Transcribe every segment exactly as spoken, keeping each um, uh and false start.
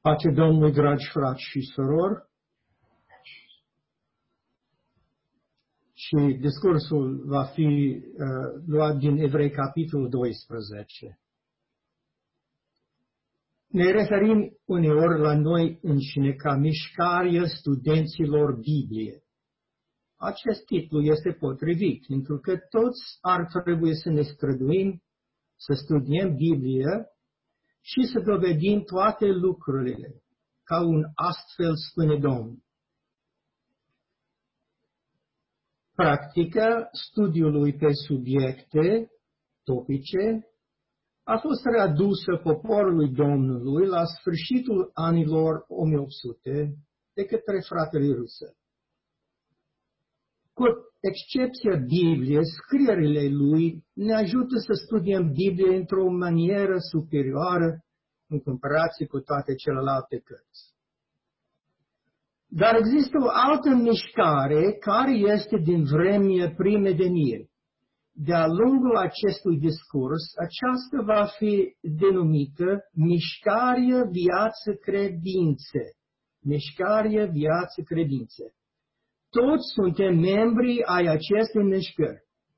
Pace Domnului, dragi frați și surori, și discursul va fi uh, luat din Evrei, capitolul doisprezece. Ne referim uneori la noi înșine ca mișcare studenților Biblie. Acest titlu este potrivit, pentru că toți ar trebui să ne străduim, să studiem Biblia și să dovedim toate lucrurile, ca un astfel spune Domnul. Practica studiului pe subiecte topice a fost readusă poporului Domnului la sfârșitul anilor o mie opt sute de către fratele Russell. Cu excepția Bibliei, scrierile lui ne ajută să studiem Biblia într-o manieră superioară în comparație cu toate celelalte cărți. Dar există o altă mișcare care este din vremea primăveniri. De-a lungul acestui discurs, aceasta va fi denumită mișcarea viață-credințe. Mișcarea viață-credințe. Toți suntem membri ai acestei mișcări.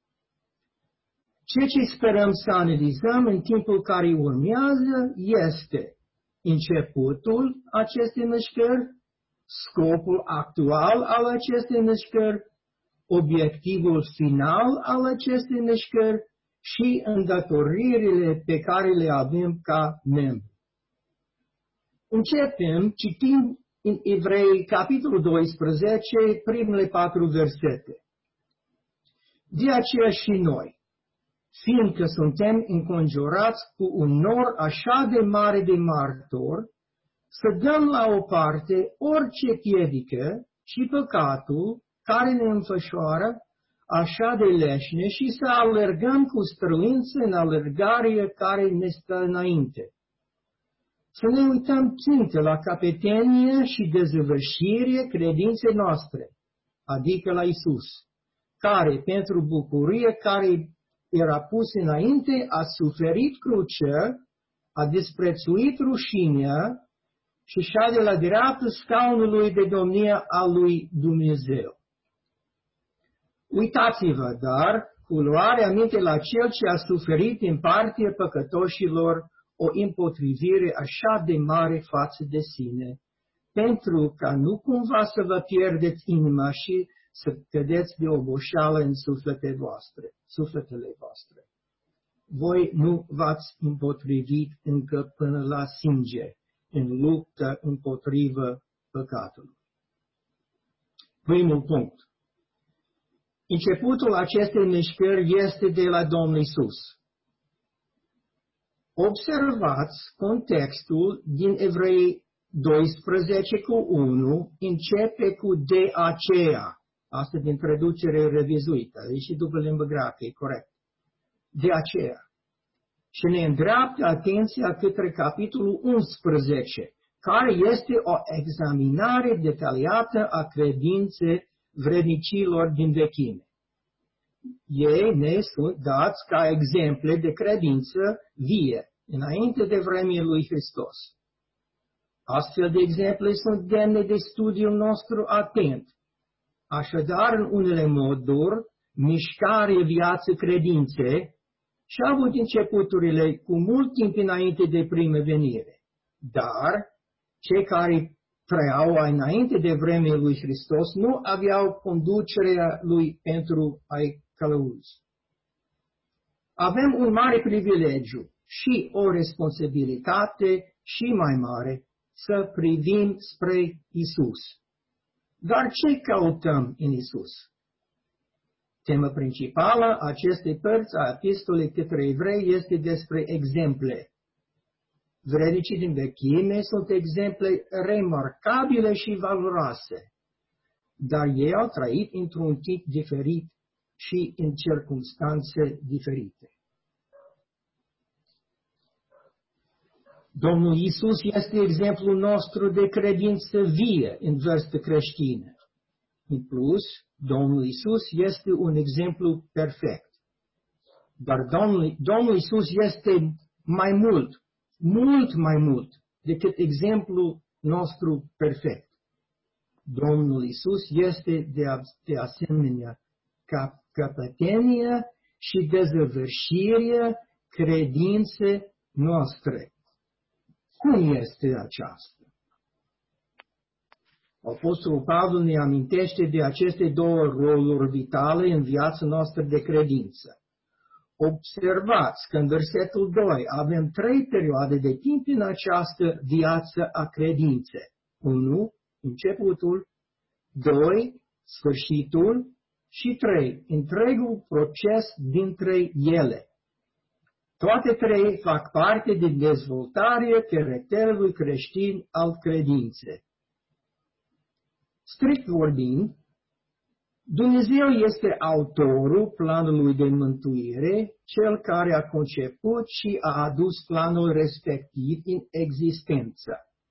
Ceea ce sperăm să analizăm în timpul care urmează este începutul acestei mișcări, scopul actual al acestei mișcări, obiectivul final al acestei mișcări și îndatoririle pe care le avem ca membri. Începem citind în Evrei, capitolul doisprezece, primele patru versete. De aceea și noi, fiindcă suntem înconjurați cu un nor așa de mare de martori, să dăm la o parte orice piedică și păcatul care ne înfășoară așa de leșne și să alergăm cu străință în alergarea care ne stă înainte. Să ne uităm țintă la capetenie și dezăvârșirea credinței noastre, adică la Isus, care, pentru bucurie care era pus înainte, a suferit crucea, a disprețuit rușinea și șade la dreapta scaunului de domnie al lui Dumnezeu. Uitați-vă, dar, cu luare aminte la Cel ce a suferit în partea păcătoșilor o împotrivire așa de mare față de sine, pentru ca nu cumva să vă pierdeți inima și să cădeți de oboșeală în sufletele voastre, sufletele voastre. Voi nu v-ați împotrivit încă până la sânge în luptă împotrivă păcatului. Primul punct. Începutul acestei mișcări este de la Domnul Iisus. Observați contextul din Evrei doisprezece cu unu, începe cu de aceea. Asta din traducere revizuită, e și după limbă greacă, e corect. De aceea. Și ne îndreaptă atenția către capitolul unsprezece, care este o examinare detaliată a credinței vrednicilor din vechime. Ei ne sunt dați ca exemple de credință vie, înainte de vremea lui Hristos. Astfel de exemple sunt demne de studiul nostru atent. Așadar, în unele moduri, mișcarea viață credințe și-a avut începuturile cu mult timp înainte de primăvenire. Dar, cei care trăiau înainte de vremea lui Hristos nu aveau conducerea lui pentru a-i călăuzi. Avem un mare privilegiu și o responsabilitate și mai mare să privim spre Isus. Dar ce căutăm în Isus? Tema principală a acestei părți a epistolei către evrei este despre exemple. Vrednicii din vechime sunt exemple remarcabile și valoroase, dar ei au trăit într-un tip diferit și în circunstanțe diferite. Domnul Iisus este exemplul nostru de credință vie în vârstă creștină. În plus, Domnul Iisus este un exemplu perfect. Dar Domnul, Domnul Iisus este mai mult, mult mai mult decât exemplul nostru perfect. Domnul Iisus este de, de asemenea cap, căpătenia și dezăvârșirea credinței noastre. Cum este aceasta? Apostolul Pavel ne amintește de aceste două roluri vitale în viața noastră de credință. Observați că în versetul doi avem trei perioade de timp în această viață a credinței. unu. Începutul, doi. Sfârșitul și trei. Întregul proces dintre ele. Toate trei fac parte din dezvoltarea caracterului creștin al credinței. Strict vorbind, Dumnezeu este autorul planului de mântuire, cel care a conceput și a adus planul respectiv în existență.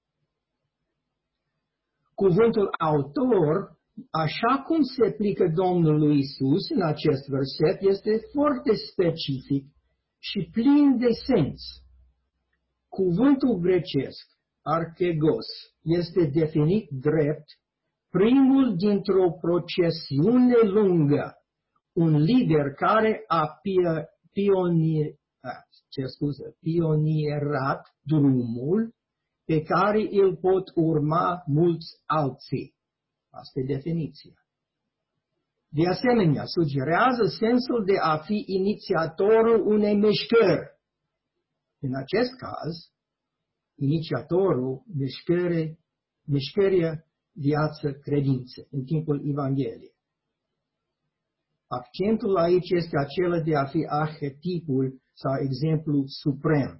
Cuvântul autor, așa cum se aplică Domnului Iisus în acest verset, este foarte specific și plin de sens. Cuvântul grecesc, archegos, este definit drept primul dintr-o procesiune lungă, un lider care a pionier, ce scuze, pionierat drumul pe care îl pot urma mulți alții. Asta e definiția. De asemenea, sugerează sensul de a fi inițiatorul unei mișcări. În acest caz, inițiatorul mișcării, mișcării viață credință în timpul Evangheliei. Accentul aici este acela de a fi arhetipul sau exemplul suprem.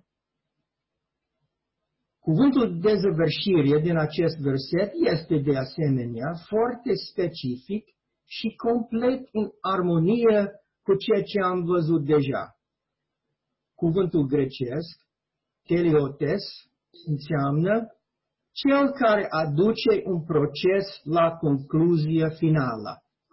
Cuvântul dezăvârșire din acest verset este de asemenea foarte specific și complet în armonie cu ceea ce am văzut deja. Cuvântul grecesc, teleotes, înseamnă cel care aduce un proces la concluzia finală.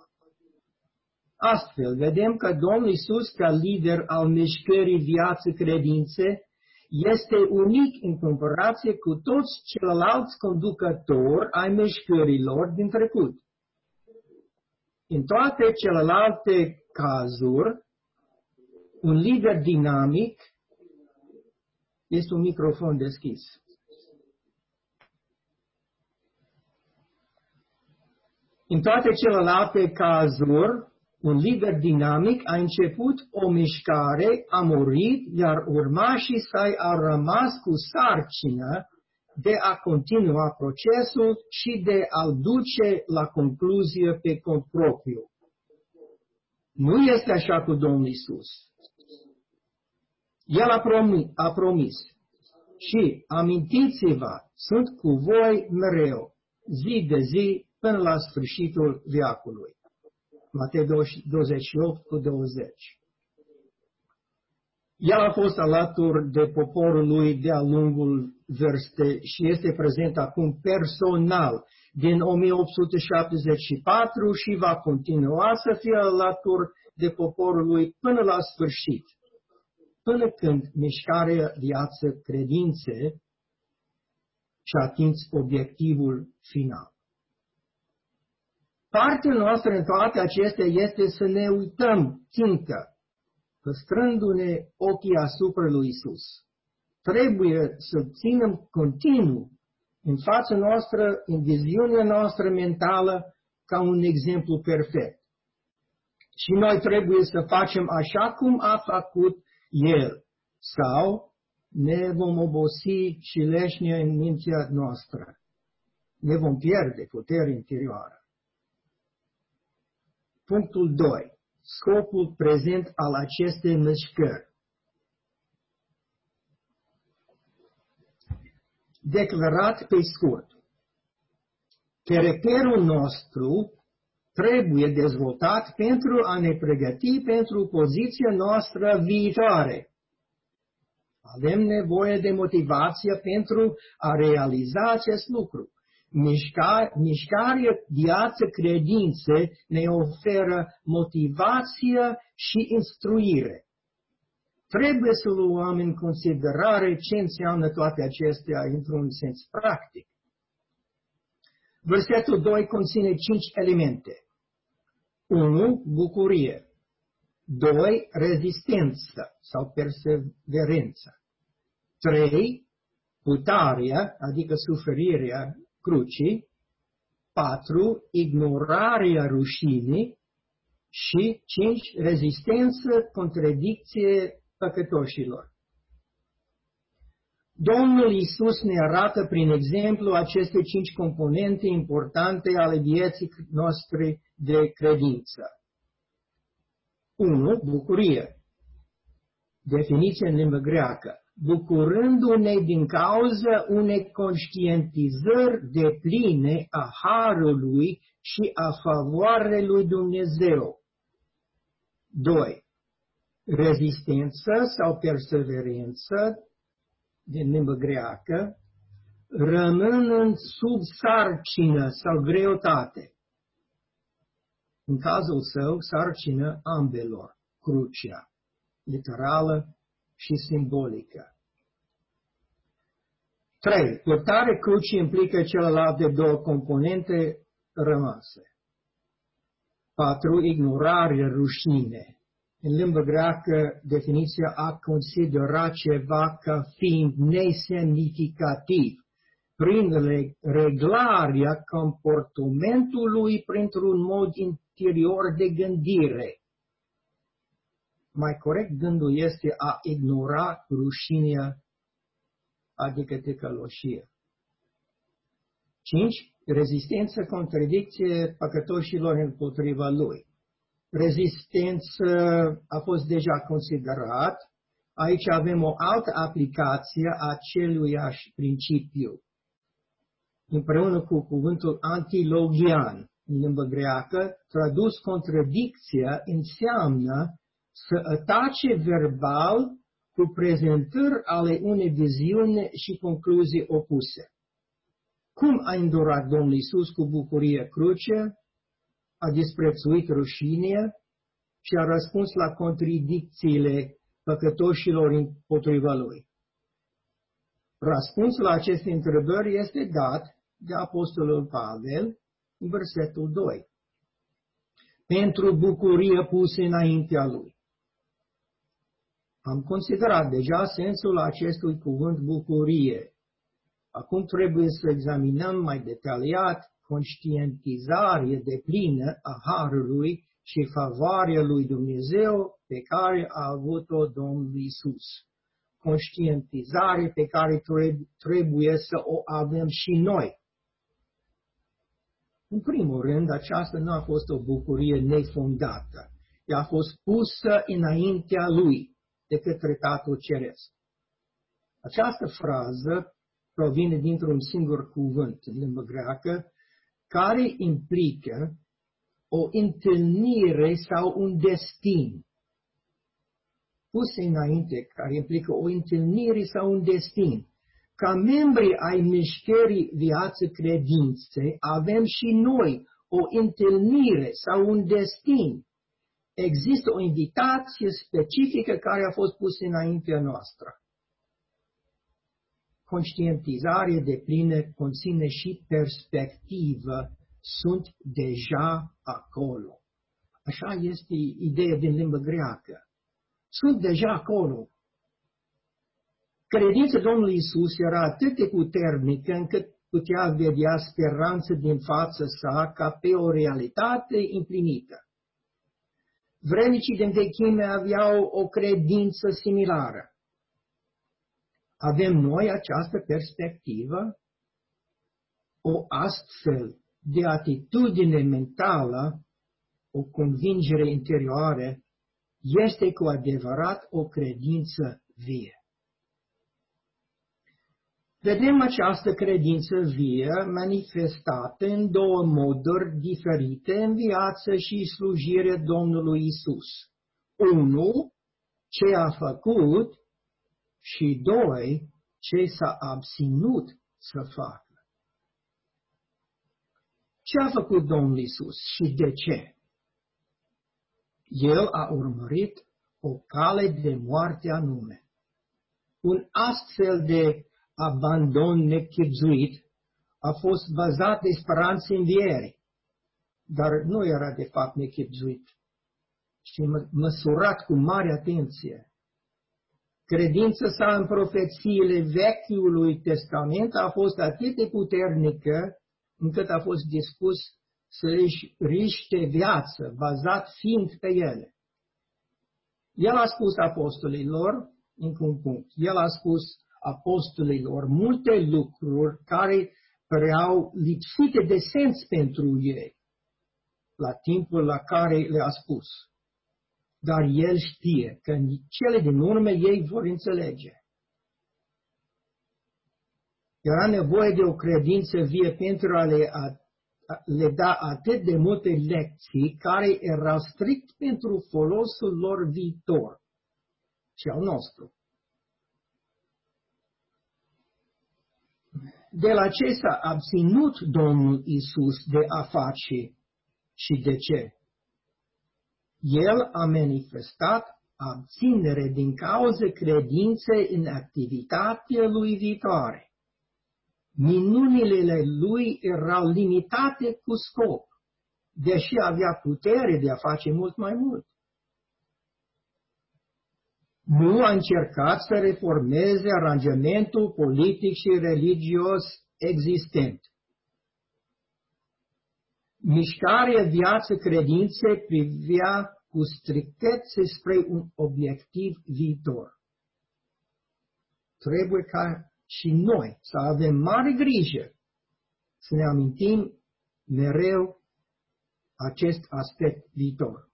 Astfel, vedem că Domnul Iisus, ca lider al mișcării viață credințe, este unic în comparație cu toți ceilalți conducători ai mișcărilor din trecut. În toate celelalte cazuri, un lider dinamic este un microfon deschis. În toate celelalte cazuri, un lider dinamic a început o mișcare, a murit, iar urmașii săi au rămas cu sarcină de a continua procesul și de a-l duce la concluzie pe cont propriu. Nu este așa cu Domnul Iisus. El a promis, a promis și amintiți-vă, sunt cu voi mereu, zi de zi, până la sfârșitul veacului. Matei douăzeci și opt cu douăzeci. El a fost alături de poporul lui de-a lungul vârstei și este prezent acum personal din o mie opt sute șaptezeci și patru și va continua să fie alături de poporul lui până la sfârșit, până când mișcarea viață credințe și-a atins obiectivul final. Partea noastră în toate acestea este să ne uităm țintă, păstrându-ne ochii asupra lui Iisus. Trebuie să ținem continuu în fața noastră, în viziunea noastră mentală, ca un exemplu perfect. Și noi trebuie să facem așa cum a făcut El, sau ne vom obosi și leșnea în mintea noastră. Ne vom pierde puterea interioară. Punctul doi. Scopul prezent al acestei mișcări. Declarat pe scurt. Caracterul nostru trebuie dezvoltat pentru a ne pregăti pentru poziția noastră viitoare. Avem nevoie de motivație pentru a realiza acest lucru. Mișca, mișcarea viață credințe ne oferă motivație și instruire. Trebuie să luăm în considerare ce înseamnă toate acestea într-un sens practic. Versetul doi conține cinci elemente. unu. Bucurie. doi. Rezistență sau perseverență. trei. Putarea, adică suferirea crucii. patru. Ignorarea rușinii. Și cinci. Rezistență, contradicție păcătoșilor. Domnul Iisus ne arată prin exemplu aceste cinci componente importante ale vieții noastre de credință. unu. Bucurie. Definiție în limba greacă. Bucurându-ne din cauza unei conștientizări depline a harului și a favoarei lui Dumnezeu. doi. Rezistență sau perseverență, din limba greacă, rămânând sub sarcină sau greutate. În cazul său, sarcină ambelor, crucea, literală și simbolică. trei. Purtarea crucii implică celelalte două componente rămase. patru. Ignorarea rușine. În limba greacă, definiția a considera ceva ca fiind nesemnificativ, prin reglarea comportamentului printr-un mod interior de gândire. Mai corect, gândul este a ignora rușinea, adică ticăloșia. cinci. Rezistență, contradicție păcătoșilor împotriva lui. Rezistență a fost deja considerat. Aici avem o altă aplicație a aceluiași principiu. Împreună cu cuvântul antilogian, în limba greacă, tradus contradicția înseamnă să atace verbal cu prezentări ale unei viziuni și concluzii opuse. Cum a îndurat Domnul Iisus cu bucurie crucea? A disprețuit rușinea și a răspuns la contradicțiile păcătoșilor împotriva lui. Răspunsul la aceste întrebări este dat de Apostolul Pavel în versetul doi. Pentru bucurie pusă înaintea lui. Am considerat deja sensul acestui cuvânt bucurie. Acum trebuie să examinăm mai detaliat conștientizarea deplină a harului și favoarea lui Dumnezeu pe care a avut-o Domnul Iisus. Conștientizare pe care trebuie să o avem și noi. În primul rând, aceasta nu a fost o bucurie nefondată. Ea a fost pusă înaintea lui de către Tatăl Ceresc. Această frază provine dintr-un singur cuvânt în limba greacă, care implică o întâlnire sau un destin. Puse înainte, care implică o întâlnire sau un destin. Ca membri ai mișcării viață credințe, avem și noi o întâlnire sau un destin. Există o invitație specifică care a fost pusă înaintea noastră. Conștientizare deplină conține și perspectivă, sunt deja acolo. Așa este ideea din limba greacă. Sunt deja acolo. Credința Domnului Iisus era atât de puternică încât putea vedea speranță din fața sa ca pe o realitate împlinită. Vrednicii din vechime aveau o credință similară. Avem noi această perspectivă, o astfel de atitudine mentală, o convingere interioară, este cu adevărat o credință vie. Vedem această credință vie manifestată în două moduri diferite în viață și slujire Domnului Iisus. Unu, ce a făcut, și doi, ce s-a abținut să facă. Ce a făcut Domnul Iisus și de ce? El a urmărit o cale de moarte anume. Un astfel de abandon nechibzuit a fost bazat de speranțe învierii, dar nu era de fapt nechibzuit, ci măsurat cu mare atenție. Credința sa în profețiile Vechiului Testament a fost atât de puternică încât a fost dispus să își riște viață, bazat fiind pe ele. El a spus apostolilor, încă un punct, el a spus apostolilor multe lucruri care păreau lipsite de sens pentru ei la timpul la care le-a spus. Dar el știe că în cele din urmă ei vor înțelege. Era nevoie de o credință vie pentru a le, a, le da atât de multe lecții care erau strict pentru folosul lor viitor și al nostru. De la ce s-a abținut Domnul Iisus de a face și de ce? El a manifestat abținere din cauza credinței în activitatea lui viitoare. Minunile lui erau limitate cu scop, deși avea putere de a face mult mai mult. Nu a încercat să reformeze aranjamentul politic și religios existent. Mișcarea viață credințe privea cu strictețe spre un obiectiv viitor. Trebuie ca și noi să avem mare grijă să ne amintim mereu acest aspect viitor.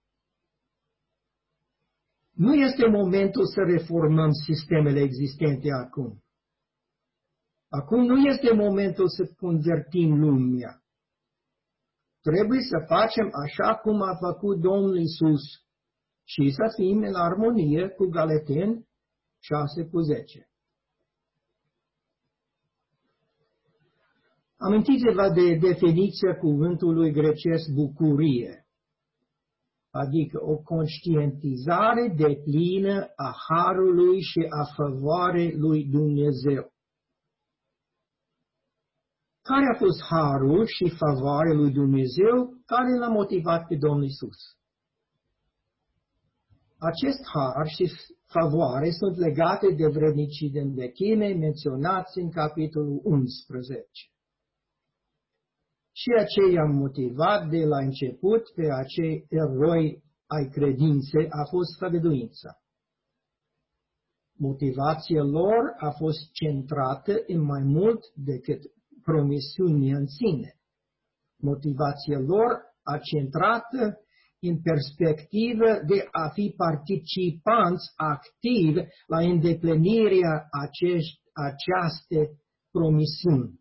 Nu este momentul să reformăm sistemele existente acum. Acum nu este momentul să convertim lumea. Trebuie să facem așa cum a făcut Domnul Iisus și să fim în armonie cu Galateni șase cu zece. Amintiți-vă de definiția cuvântului grecesc bucurie, adică o conștientizare deplină a harului și a favoarei lui Dumnezeu. Care a fost harul și favoarea lui Dumnezeu care l-a motivat pe Domnul Iisus? Acest har și favoare sunt legate de vrednicii de învechime menționați în capitolul unsprezece. Ceea ce i-a motivat de la început pe acei eroi ai credinței a fost făgăduința. Motivația lor a fost centrată în mai mult decât promisiunea în sine. Motivația lor a centrată în perspectivă de a fi participanți activi la îndeplinirea acești, acestei promisiuni.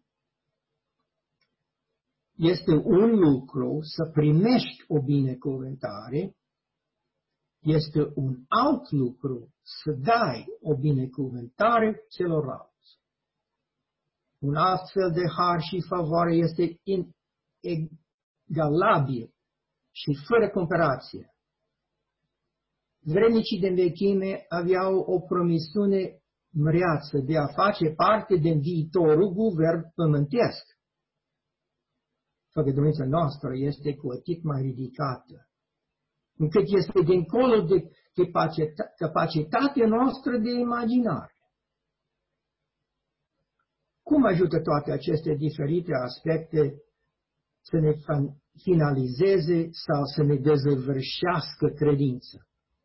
Este un lucru să primești o binecuvântare, este un alt lucru să dai o binecuvântare celorlalți. Un astfel de har și favoare este inegalabil și fără comparație. Vrednicii de învechime aveau o promisiune măreață de a face parte din viitorul guvern pământesc. Făgăduința noastră este cu atât mai ridicată, încât este dincolo de capacitatea noastră de imaginare. Cum ajută toate aceste diferite aspecte să ne finalizeze sau să ne dezăvârșească credința?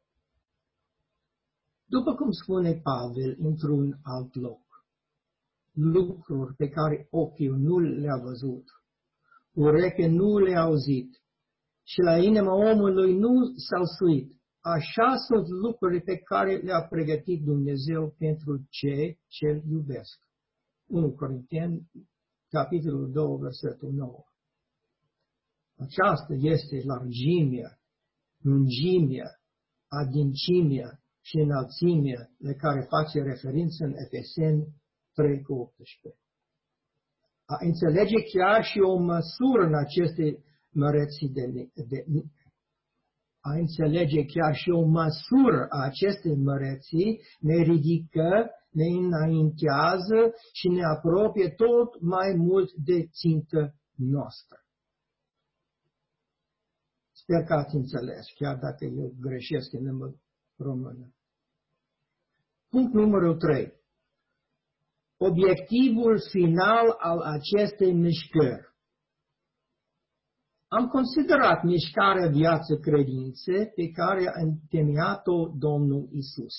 După cum spune Pavel într-un alt loc, lucruri pe care ochiul nu le-a văzut, ureche nu le-a auzit și la inima omului nu s-au suit. Așa sunt lucruri pe care le-a pregătit Dumnezeu pentru cei ce-L iubesc. unu Corinteni, capitolul doi, versetul nouă. Aceasta este largimea, lungimea, adâncimea și înălțimea de care face referință în Efeseni trei cu optsprezece. A înțelege chiar și o măsură în aceste măreții de, de, a înțelege chiar și o măsură a acestei măreții ne ridică, ne înaintează și ne apropie tot mai mult de țintă noastră. Sper că ați înțeles, chiar dacă eu greșesc în limba română. Punct numărul trei. Obiectivul final al acestei mișcări. Am considerat mișcarea viață-credințe pe care a întemeiat-o Domnul Isus.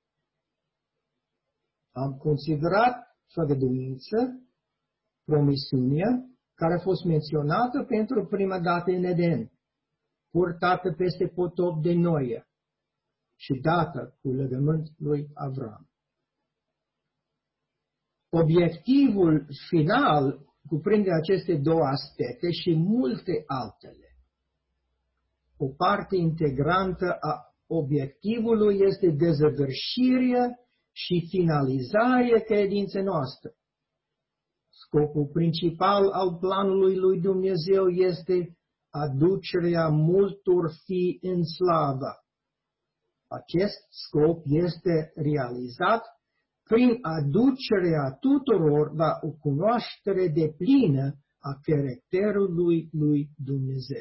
Am considerat făgăduință, promisiunea, care a fost menționată pentru prima dată în Eden, purtată peste potop de Noe și dată cu legământ lui Avram. Obiectivul final cuprinde aceste două aspecte și multe altele. O parte integrantă a obiectivului este dezăvârșirea și finalizarea credinței noastre. Scopul principal al planului lui Dumnezeu este aducerea multor fii în slavă. Acest scop este realizat prin aducerea tuturor la o cunoaștere deplină a caracterului lui Dumnezeu.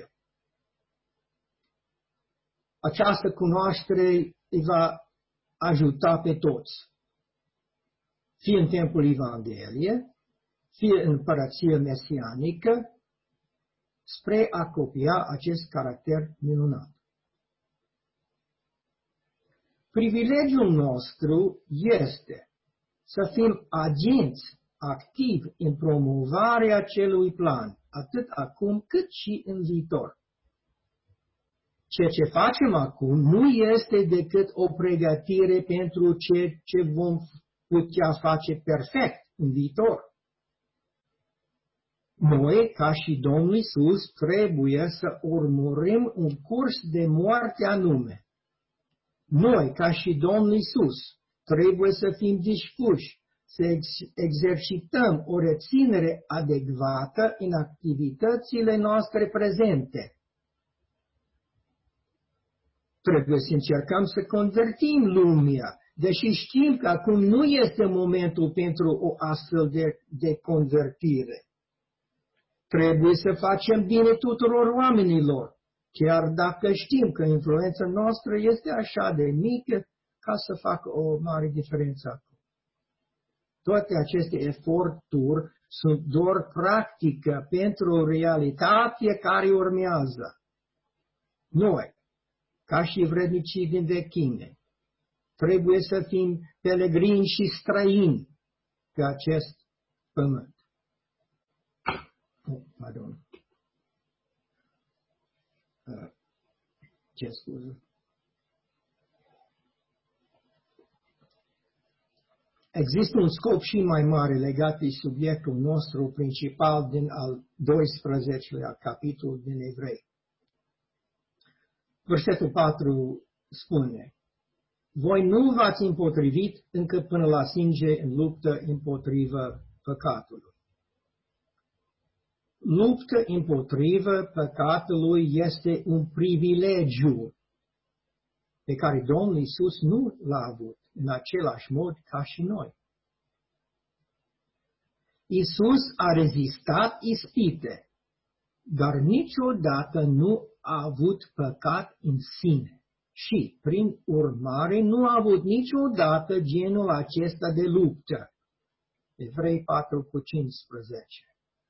Această cunoaștere îi va ajuta pe toți, fie în timpul Evangheliei, fie în împărăția mesianică, spre a copia acest caracter minunat. Privilegiul nostru este să fim agenți activi în promovarea acelui plan, atât acum cât și în viitor. Ceea ce facem acum nu este decât o pregătire pentru ceea ce vom putea face perfect în viitor. Noi, ca și Domnul Iisus, trebuie să urmărim un curs de moarte anume. Noi, ca și Domnul Iisus, trebuie să fim dispuși să ex- exercităm o reținere adecvată în activitățile noastre prezente. Trebuie să încercăm să convertim lumea, deși știm că acum nu este momentul pentru o astfel de, de convertire. Trebuie să facem bine tuturor oamenilor, chiar dacă știm că influența noastră este așa de mică ca să facă o mare diferență acum. Toate aceste eforturi sunt doar practică pentru realitatea care urmează. Noi, ca și vrednicii din vechime, trebuie să fim pelegrini și străini pe acest pământ. Oh, pardon. Uh, ce scuză? Există un scop și mai mare legat de subiectul nostru principal din al doisprezecelea capitol din Evrei. Versetul patru spune: voi nu v-ați împotrivit încă până la sânge în luptă împotriva păcatului. Luptă împotriva păcatului este un privilegiu pe care Domnul Iisus nu l-a avut în același mod ca și noi. Iisus a rezistat ispite, dar niciodată nu a avut păcat în sine și, prin urmare, nu a avut niciodată genul acesta de luptă. Evrei patru cu cincisprezece.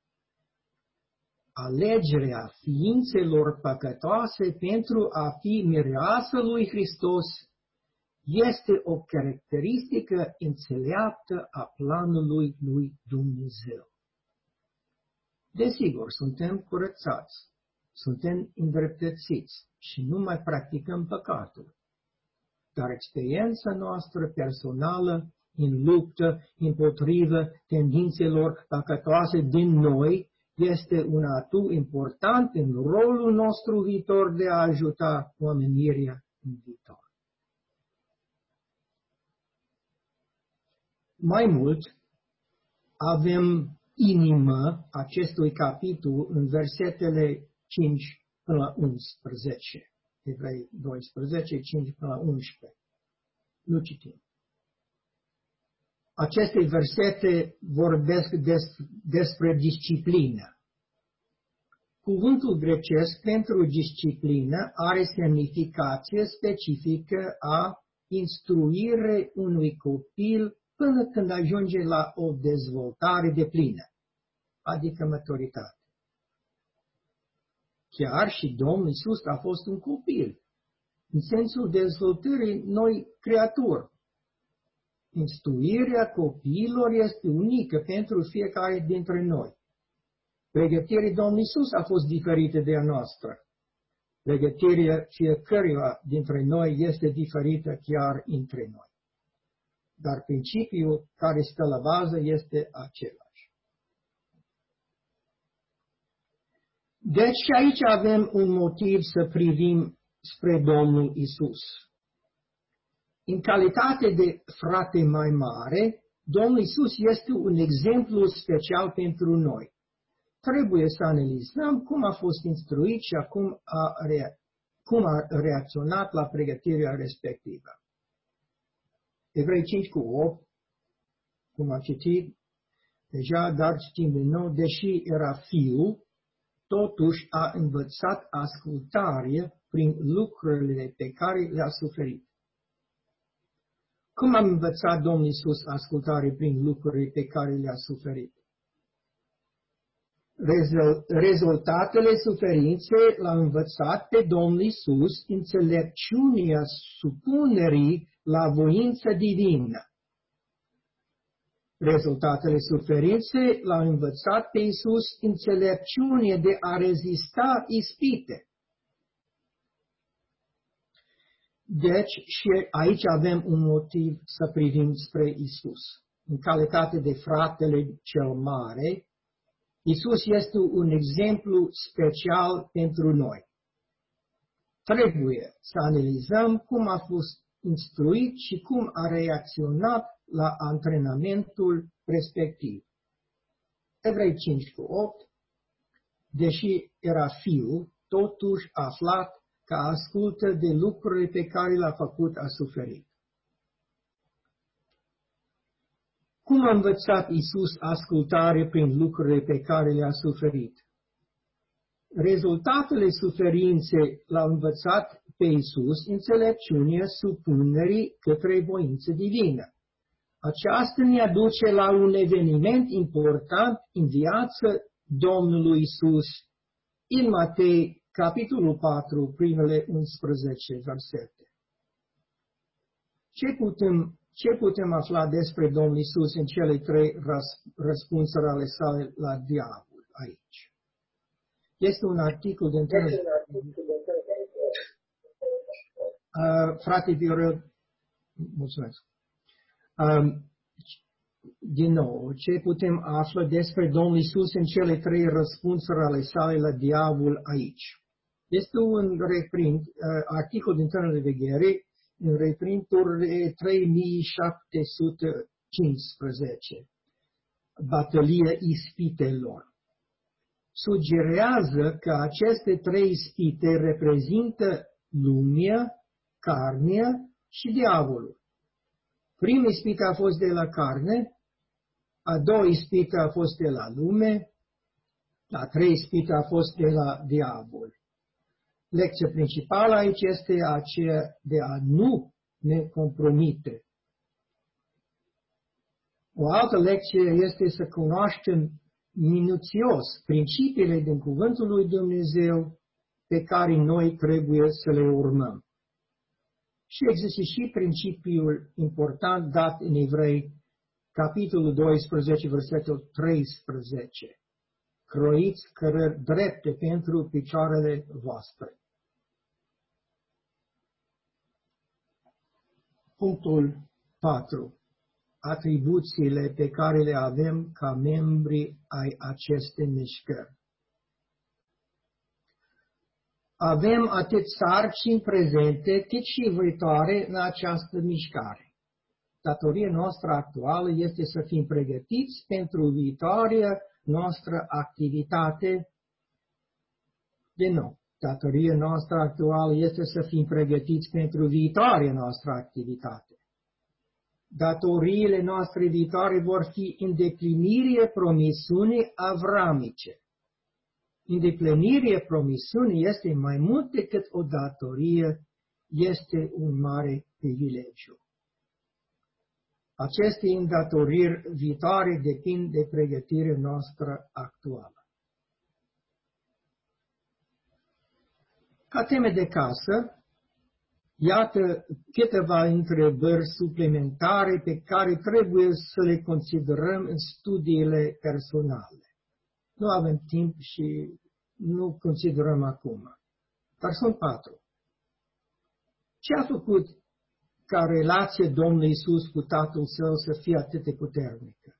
Alegerea ființelor păcătoase pentru a fi mireasă lui Hristos este o caracteristică înțeleaptă a planului lui Dumnezeu. Desigur, suntem curățați, suntem îndreptățiți și nu mai practicăm păcatul. Dar experiența noastră personală în luptă împotriva tendințelor păcătoase din noi este un atu important în rolul nostru viitor de a ajuta omenirea în viitor. Mai mult, avem inima acestui capitol în versetele cinci până la unsprezece. Evrei doisprezece, cinci până la unsprezece. Nu citim. Aceste versete vorbesc des, despre disciplină. Cuvântul grecesc pentru disciplină are semnificație specifică a instruire unui copil până când ajunge la o dezvoltare deplină, adică maturitate. Chiar și Domnul Iisus a fost un copil, în sensul dezvoltării noi creaturi. Instruirea copiilor este unică pentru fiecare dintre noi. Pregătirea Domnului Iisus a fost diferită de a noastră. Pregătirea fiecăruia dintre noi este diferită chiar între noi. Dar principiul care stă la bază este același. Deci și aici avem un motiv să privim spre Domnul Iisus. În calitate de frate mai mare, Domnul Iisus este un exemplu special pentru noi. Trebuie să analizăm cum a fost instruit și acum a rea- cum a reacționat la pregătirea respectivă. Evrei cinci cu opt, cum am citit deja, dar citim din nou, deși era fiu, totuși a învățat ascultare prin lucrurile pe care le-a suferit. Cum a învățat Domnul Iisus ascultare prin lucrurile pe care le-a suferit? Rezultatele suferinței l-a învățat pe Domnul Iisus înțelepciunea supunerii la voință divină. Rezultatele suferinței l-a învățat pe Iisus înțelepciunea de a rezista ispite. Deci și aici avem un motiv să privim spre Iisus. În calitate de fratele cel mare, Iisus este un exemplu special pentru noi. Trebuie să analizăm cum a fost instruit și cum a reacționat la antrenamentul respectiv. Evrei cinci cu opt, deși era fiu, totuși a aflat că ascultă de lucrurile pe care le-a făcut a suferit. Cum a învățat Iisus ascultare prin lucrurile pe care le-a suferit? Rezultatele suferinței l-au învățat pe Iisus înțelepciunea supunerii către voință divină. Aceasta ne aduce la un eveniment important în viața Domnului Iisus, în Matei, capitolul patru, primele unsprezece versete. Ce putem Ce putem afla despre Domnul Iisus în cele trei răspunsuri ale sale la diavol aici? Este un articol din uh, frate Viorel, mulțumesc. Uh, din nou, ce putem afla despre Domnul Iisus în cele trei răspunsuri ale sale la diavol aici? Este un reprint, uh, articol din Tânăr de Veghere, în reprintul trei mii șapte sute cincisprezece, Bătălia ispitelor. Sugerează că aceste trei ispite reprezintă lumea, carnea și diavolul. Prima ispită a fost de la carne, a doua ispită a fost de la lume, a treia ispită a fost de la diavol. Lecția principală aici este aceea de a nu ne compromite. O altă lecție este să cunoaștem minuțios principiile din Cuvântul lui Dumnezeu pe care noi trebuie să le urmăm. Și există și principiul important dat în Evrei, capitolul doisprezece, versetul treisprezece. Croiți cărări drepte pentru picioarele voastre. Punctul patru. Atribuțiile pe care le avem ca membri ai acestei mișcări. Avem atât sarcini prezente, cât și viitoare în această mișcare. Datoria noastră actuală este să fim pregătiți pentru viitoarea noastră activitate. Din nou, Datoria noastră actuală este să fim pregătiți pentru viitoarea noastră activitate. Datoriile noastre viitoare vor fi îndeplinirea promisiunii avramice. Îndeplinirea promisiunii este mai mult decât o datorie, este un mare privilegiu. Aceste îndatoriri viitoare depind de pregătirea noastră actuală. Ca teme de casă, iată câteva întrebări suplimentare pe care trebuie să le considerăm în studiile personale. Nu avem timp și nu considerăm acum, dar sunt patru. Ce a făcut ca relația Domnului Iisus cu Tatăl Său să fie atât de puternică?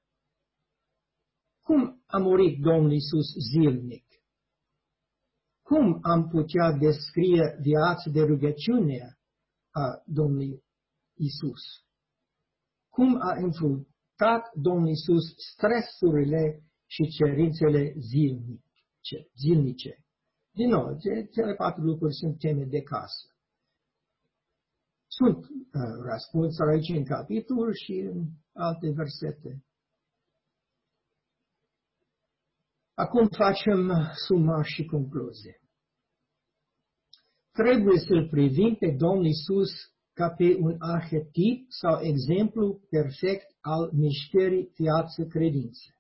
Cum a murit Domnul Iisus zilnic? Cum am putea descrie viața de rugăciune a Domnului Iisus? Cum a înfruntat Domnul Iisus stresurile și cerințele zilnice? zilnice? Din nou, cele patru lucruri sunt teme de casă. Sunt uh, răspunsuri aici în capitol și în alte versete. Acum facem suma și concluzie. Trebuie să-L privim pe Domnul Iisus ca pe un arhetip sau exemplu perfect al mișcării viață credințe.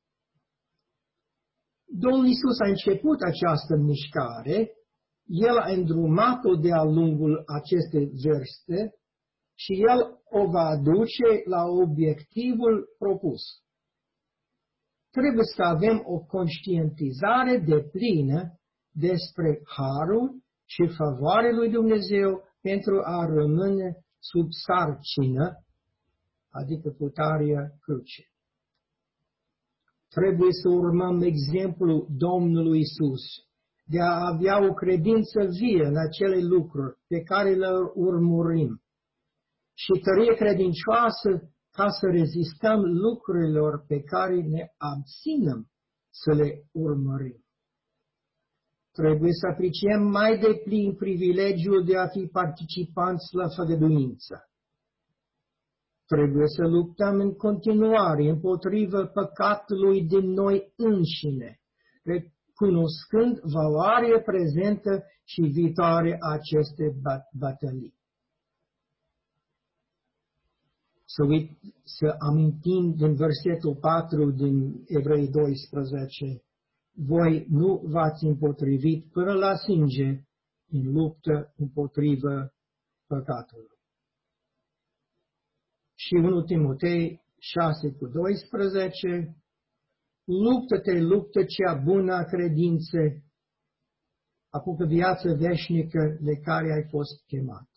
Domnul Iisus a început această mișcare, El a îndrumat-o de-a lungul acestei verste și El o va aduce la obiectivul propus. Trebuie să avem o conștientizare deplină despre harul și favoarea lui Dumnezeu pentru a rămâne sub sarcină, adică purtarea crucii. Trebuie să urmăm exemplul Domnului Iisus, de a avea o credință vie în acele lucruri pe care le urmărim și tărie credincioasă ca să rezistăm lucrurilor pe care ne abținem să le urmărim. Trebuie să apreciem mai deplin privilegiul de a fi participanți la făgăduință. Trebuie să luptăm în continuare împotriva păcatului din noi înșine, recunoscând valoarea prezentă și viitoare a acestei bătălii. Să, uit, să amintim din versetul patru din Evrei doisprezece, voi nu v-ați împotrivit până la sânge în luptă împotriva păcatului. Și unu Timotei șase cu doisprezece, luptă-te, luptă cea bună a credinței, apucă viața veșnică de care ai fost chemat.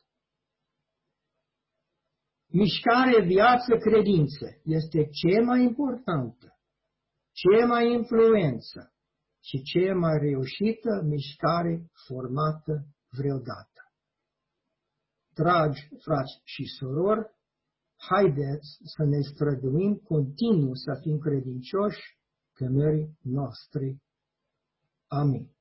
Mișcarea viață credință este cea mai importantă, cea mai influență și cea mai reușită mișcare formată vreodată. Dragi frați și surori, haideți să ne străduim continuu să fim credincioși chemării noastre. Amin.